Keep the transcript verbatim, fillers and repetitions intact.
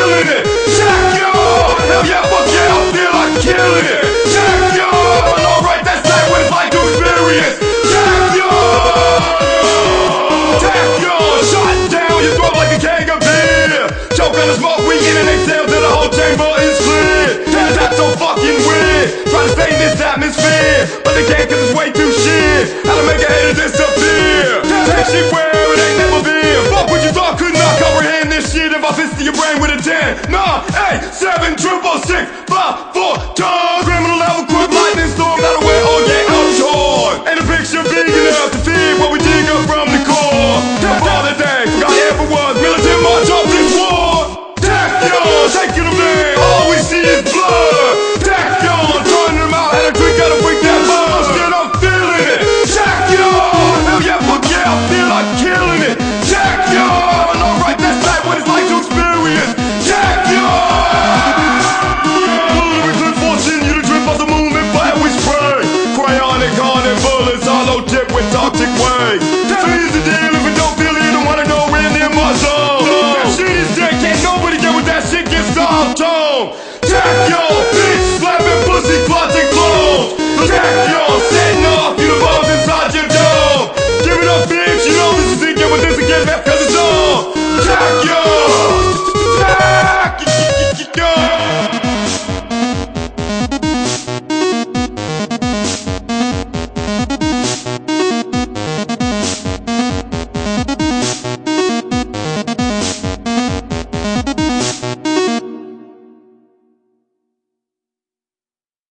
feeling it. Check yo, hell yeah, fuck yeah, I feel like killing it. Check yo, and alright, that's that what it's like to experience. Check yo, check yo, shot down your throat like a keg of beer. Choke on the smoke, we in and exhale till the whole chamber is clear. Damn, that's so fucking weird. Try to stay in this atmosphere, but they can't cause it's way too shit. How to make a hater disappear. That shit where it ain't never been. Fuck what you thought, could not comprehend this shit if I fist your brain with a ten. Nah, eight, seven, triple six, five, four, time. Criminal level, quick lightning storm, that'll wear all get outshore. And the picture big enough to feed what we dig up from the core. Death all the day, forgot ever was militant march up this war. Death y'all, taking them there, all we see is blood. Death y'all, turning them out, had a drink, gotta freak that bullshit, I'm feeling it. Check y'all, hell yeah, fuck yeah, I feel like killing it. Check y'all, and alright, that's right, what it's like to experience. Check y'all, lyric clip forcing you to drip off the moon and fire we spray. Cryonic, hardened bullets, hollow tip with toxic way. Tell me the deal if you don't feel it, you don't wanna know we're near my zone. That shit is dead, can't nobody get with that shit, gets all tone. Check y'all, bitch, slapping pussy, clotting clones. Check y'all, setting off, you the bombs inside your dome. Give it up, bitch, you know this is it, get with this again, cause it's on. Check y'all.